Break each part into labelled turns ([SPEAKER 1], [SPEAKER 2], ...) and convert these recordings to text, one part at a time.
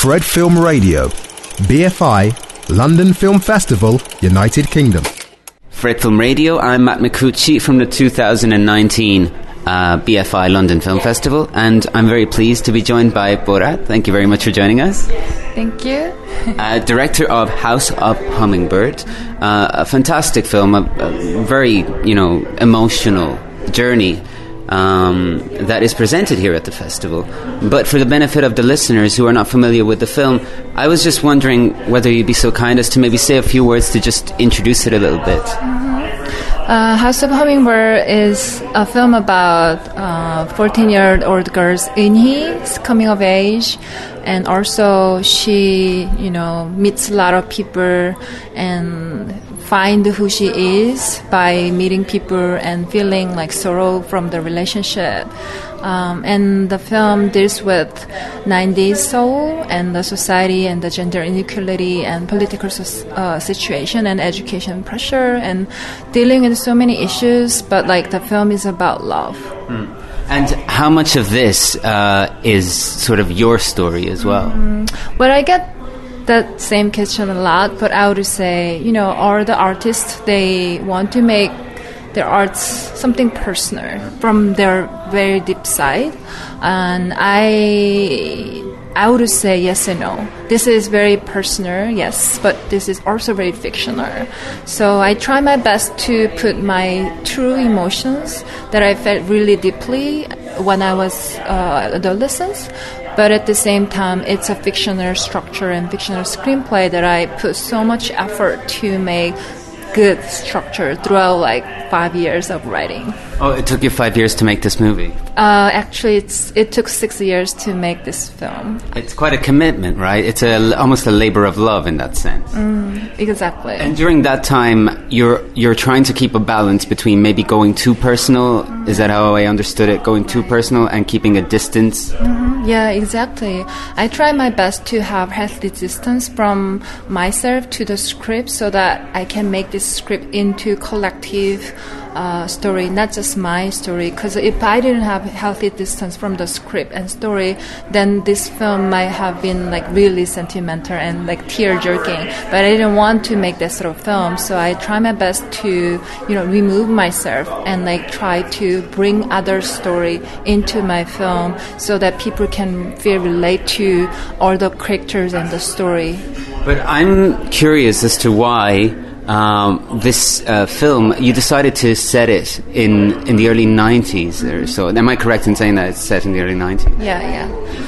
[SPEAKER 1] Fred Film Radio, BFI, London Film Festival, United Kingdom.
[SPEAKER 2] Fred Film Radio, I'm Matt Micucci from the 2019 BFI London Film Festival, and I'm very pleased to be joined by Borat. Thank you very much for joining us.
[SPEAKER 3] Thank you.
[SPEAKER 2] Director of House of Hummingbird, a fantastic film, a very, emotional journey that is presented here at the festival. But for the benefit of the listeners who are not familiar with the film, I was just wondering whether you'd be so kind as to maybe say a few words to just introduce it a little bit.
[SPEAKER 3] House of Hummingbird is a film about 14-year-old girl's Eunhee's coming of age, and also she, meets a lot of people and find who she is by meeting people and feeling like sorrow from the relationship. And the film deals with 90s Seoul and the society and the gender inequality and political situation and education pressure and dealing with so many issues, but the film is about love.
[SPEAKER 2] And how much of this is sort of your story as well?
[SPEAKER 3] Well, I get that same question a lot, but I would say, all the artists, they want to make their arts something personal from their very deep side. And I would say yes and no. This is very personal, yes, but this is also very fictional. So I try my best to put my true emotions that I felt really deeply when I was adolescent. But at the same time, it's a fictional structure and fictional screenplay that I put so much effort to make good structure throughout 5 years of writing.
[SPEAKER 2] Oh, it took you 5 years to make this movie?
[SPEAKER 3] Actually, it took 6 years to make this film.
[SPEAKER 2] It's quite a commitment, right? It's almost a labor of love in that sense.
[SPEAKER 3] Exactly.
[SPEAKER 2] And during that time, you're trying to keep a balance between maybe going too personal. Is that how I understood it? Going too personal and keeping a distance?
[SPEAKER 3] Yeah, exactly. I try my best to have healthy distance from myself to the script so that I can make this script into collective story, not just my story. Because if I didn't have healthy distance from the script and story, then this film might have been really sentimental and tear-jerking. But I didn't want to make that sort of film, so I try my best to remove myself and try to bring other story into my film so that people can feel relate to all the characters and the story.
[SPEAKER 2] But I'm curious as to why this film, you decided to set it in the early 90s or so. Am I correct in saying that it's set in the early 90s?
[SPEAKER 3] Yeah.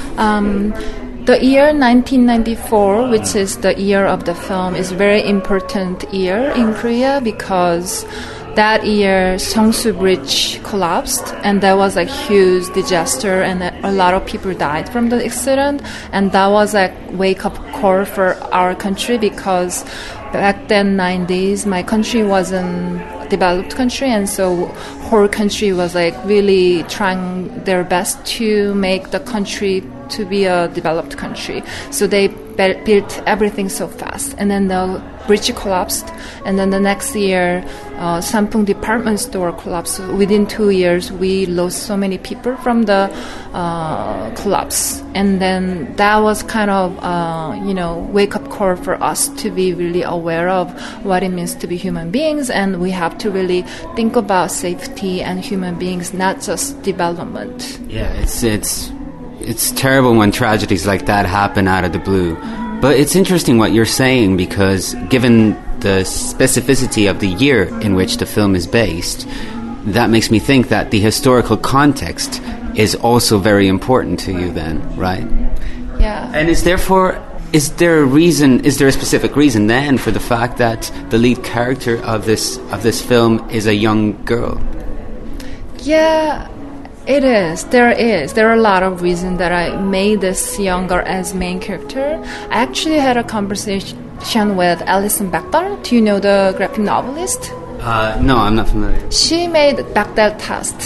[SPEAKER 3] The year 1994, which is the year of the film, is a very important year in Korea because that year Seongsu Bridge collapsed and there was a huge disaster and a lot of people died from the accident, and that was a wake-up call for our country because back then 90s my country wasn't developed country, and so whole country was really trying their best to make the country to be a developed country. So they built everything so fast, and then the bridge collapsed, and then the next year Samsung department store collapsed. Within 2 years we lost so many people from the collapse, and then that was kind of wake up call for us to be really aware of what it means to be human beings, and we have to really think about safety and human beings, not just development.
[SPEAKER 2] Yeah, it's terrible when tragedies like that happen out of the blue. But it's interesting what you're saying, because given the specificity of the year in which the film is based, that makes me think that the historical context is also very important to you then, right?
[SPEAKER 3] Yeah.
[SPEAKER 2] And is there a specific reason then for the fact that the lead character of this film is a young girl?
[SPEAKER 3] Yeah, it is. There are a lot of reasons that I made this young girl as main character. I actually had a conversation with Alison Bechdel. Do you know the graphic novelist?
[SPEAKER 2] No, I'm not familiar.
[SPEAKER 3] She made Bechdel test.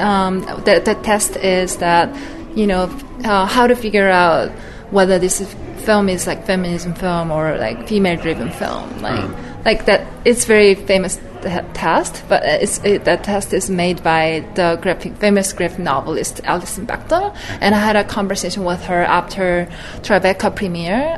[SPEAKER 3] The test is that, how to figure out whether this film is like feminism film or like female-driven film, like that. It's very famous test, but that test is made by the famous graphic novelist Alison Bechdel, and I had a conversation with her after Tribeca premiere,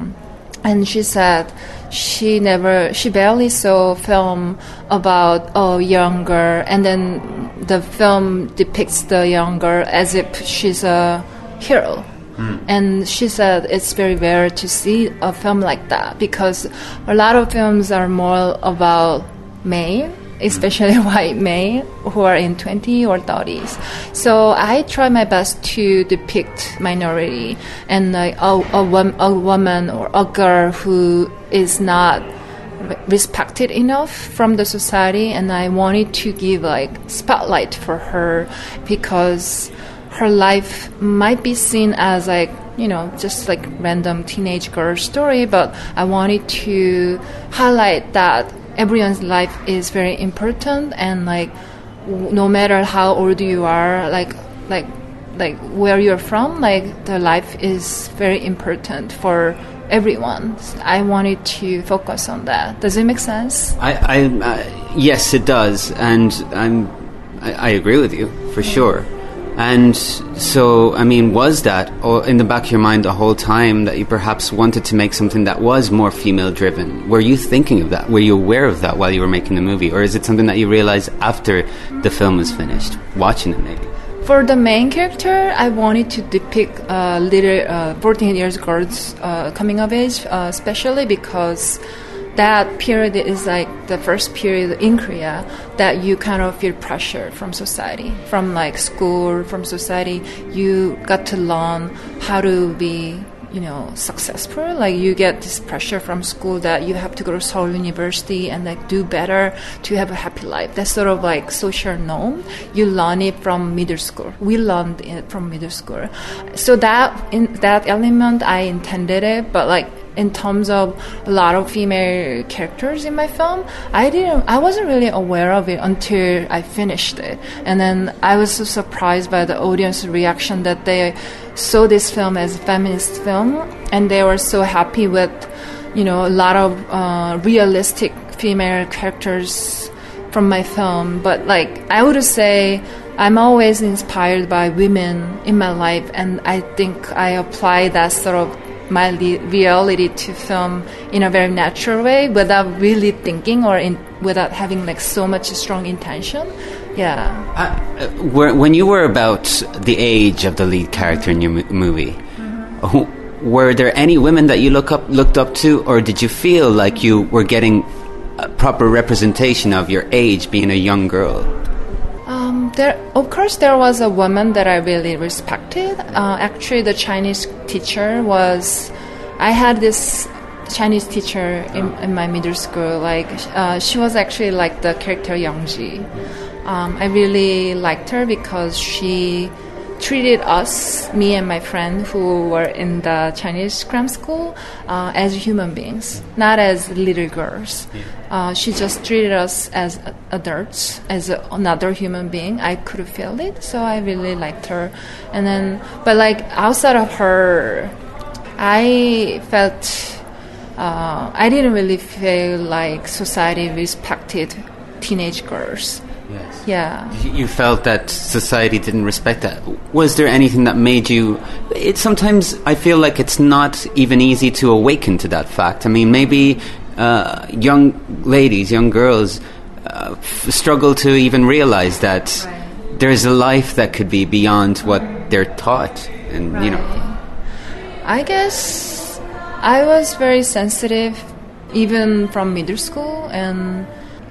[SPEAKER 3] and she said she barely saw film about a young girl, and then the film depicts the young girl as if she's a hero. And she said it's very rare to see a film like that, because a lot of films are more about male, especially white male who are in 20s or 30s. So I try my best to depict minority and like a woman or a girl who is not respected enough from the society, and I wanted to give like spotlight for her, because her life might be seen as like, you know, just like random teenage girl story, but I wanted to highlight that everyone's life is very important, and like no matter how old you are, like where you're from, like the life is very important for everyone. I wanted to focus on that. Does it make sense?
[SPEAKER 2] Yes, it does, and I agree with you for sure. And so, I mean, was that in the back of your mind the whole time that you perhaps wanted to make something that was more female-driven? Were you thinking of that? Were you aware of that while you were making the movie? Or is it something that you realized after the film was finished, watching it maybe?
[SPEAKER 3] For the main character, I wanted to depict little 14 years girls coming of age, especially because that period is like the first period in Korea that you kind of feel pressure from society, from like school, from society. You got to learn how to be, you know, successful. Like you get this pressure from school that you have to go to Seoul University and like do better to have a happy life. That's sort of like social norm. You learn it from middle school. We learned it from middle school. So that element I intended it, but like in terms of a lot of female characters in my film, I wasn't really aware of it until I finished it. And then I was so surprised by the audience reaction that they saw this film as a feminist film, and they were so happy with, you know, a lot of realistic female characters from my film. But like I would say I'm always inspired by women in my life, and I think I apply that sort of my reality to film in a very natural way without really thinking or without having like so much strong intention. Yeah.
[SPEAKER 2] When you were about the age of the lead character in your movie, were there any women that you looked up to, or did you feel like you were getting a proper representation of your age being a young girl?
[SPEAKER 3] Of course, there was a woman that I really respected. Actually, the Chinese teacher I had this Chinese teacher in my middle school. Like, she was actually like the character Yang Ji. I really liked her because she treated us, me and my friend who were in the Chinese cram school, as human beings, not as little girls. She just treated us as adults, as another human being. I could feel it, so I really liked her. And then, but like outside of her, I felt I didn't really feel like society respected teenage girls.
[SPEAKER 2] Yes.
[SPEAKER 3] Yeah.
[SPEAKER 2] You felt that society didn't respect that. Was there anything that made you... Sometimes I feel like it's not even easy to awaken to that fact. I mean, maybe young ladies, young girls struggle to even realize that there's a life that could be beyond what they're taught. And, you know...
[SPEAKER 3] I guess I was very sensitive even from middle school, and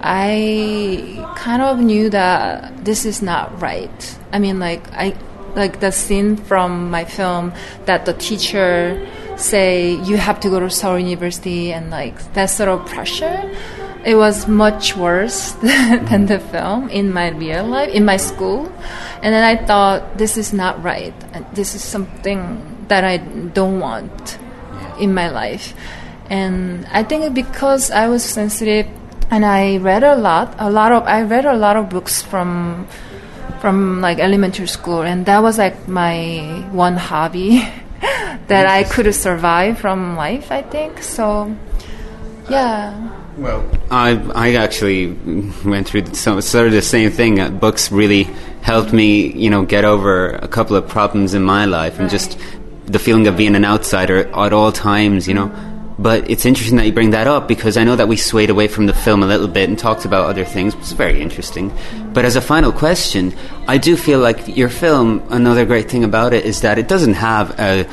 [SPEAKER 3] I kind of knew that this is not right. I mean, like the scene from my film that the teacher say you have to go to Seoul University, and like that sort of pressure, it was much worse than the film in my real life, in my school. And then I thought, this is not right. And this is something that I don't want in my life. And I think because I was sensitive, and I read I read a lot of books from like elementary school, and that was like my one hobby that I could survive from life, I think. So, yeah.
[SPEAKER 2] Well, I actually went through sort of the same thing. Books really helped me, get over a couple of problems in my life, and just the feeling of being an outsider at all times, But it's interesting that you bring that up, because I know that we swayed away from the film a little bit and talked about other things. It's very interesting. But as a final question, I do feel like your film, another great thing about it is that it doesn't have a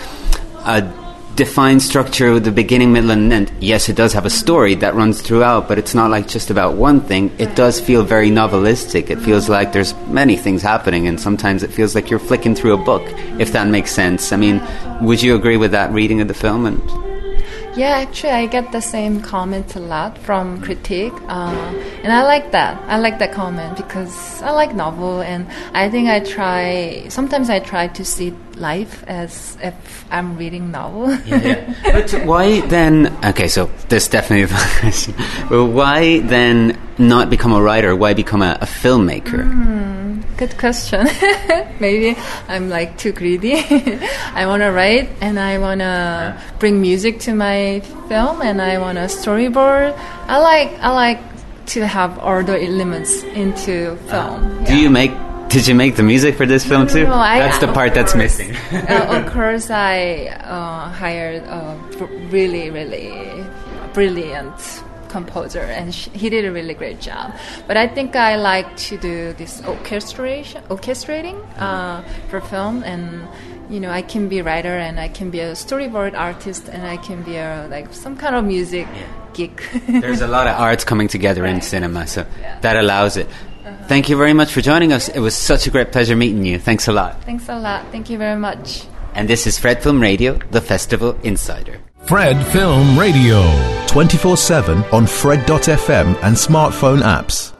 [SPEAKER 2] defined structure with the beginning, middle, and end. Yes, it does have a story that runs throughout, but it's not like just about one thing. It does feel very novelistic. It feels like there's many things happening, and sometimes it feels like you're flicking through a book, if that makes sense. I mean, would you agree with that reading of the film?
[SPEAKER 3] Yeah, actually, I get the same comment a lot from critic, and I like that. I like that comment because I like novel, and I think sometimes I try to see life as if I'm reading novel.
[SPEAKER 2] Yeah. But why then, okay, so this definitely is a question. Well, why then not become a writer? Why become a filmmaker?
[SPEAKER 3] Good question. Maybe I'm too greedy. I want to write, and I want to bring music to my film, and I want to storyboard. I like to have all the elements into film.
[SPEAKER 2] Did you make the music for this film too?
[SPEAKER 3] No,
[SPEAKER 2] that's the part that's missing.
[SPEAKER 3] Of course, I hired a really, really brilliant composer, and he did a really great job. But I think I like to do this orchestrating for film, and I can be a writer, and I can be a storyboard artist, and I can be some kind of music geek.
[SPEAKER 2] There's a lot of arts coming together in cinema, so that allows it. Thank you very much for joining us. It was such a great pleasure meeting you. Thanks a lot.
[SPEAKER 3] Thanks a lot. Thank you very much.
[SPEAKER 2] And this is Fred Film Radio, the Festival Insider.
[SPEAKER 4] Fred Film Radio.
[SPEAKER 1] 24/7 on Fred.fm and smartphone apps.